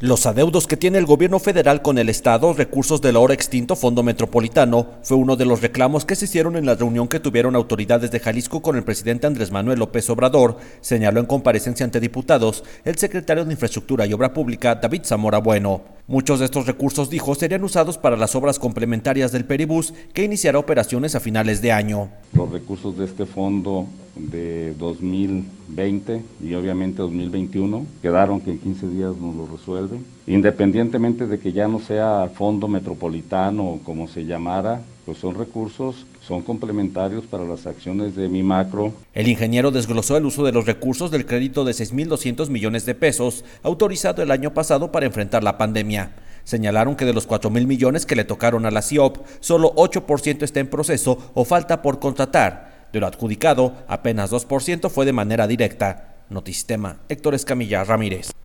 Los adeudos que tiene el gobierno federal con el Estado, recursos del ahora extinto Fondo Metropolitano, fue uno de los reclamos que se hicieron en la reunión que tuvieron autoridades de Jalisco con el presidente Andrés Manuel López Obrador, señaló en comparecencia ante diputados el secretario de Infraestructura y Obra Pública, David Zamora Bueno. Muchos de estos recursos, dijo, serían usados para las obras complementarias del Peribús, que iniciará operaciones a finales de año. Los recursos de este fondo de 2020 y obviamente 2021 quedaron que en 15 días nos lo resuelven. Independientemente de que ya no sea fondo metropolitano o como se llamara, pues son recursos, son complementarios para las acciones de mi macro. El ingeniero desglosó el uso de los recursos del crédito de 6.200 millones de pesos autorizado el año pasado para enfrentar la pandemia. Señalaron que de los 4.000 millones que le tocaron a la CIOP, solo 8% está en proceso o falta por contratar. De lo adjudicado, apenas 2% fue de manera directa. Notisistema, Héctor Escamilla Ramírez.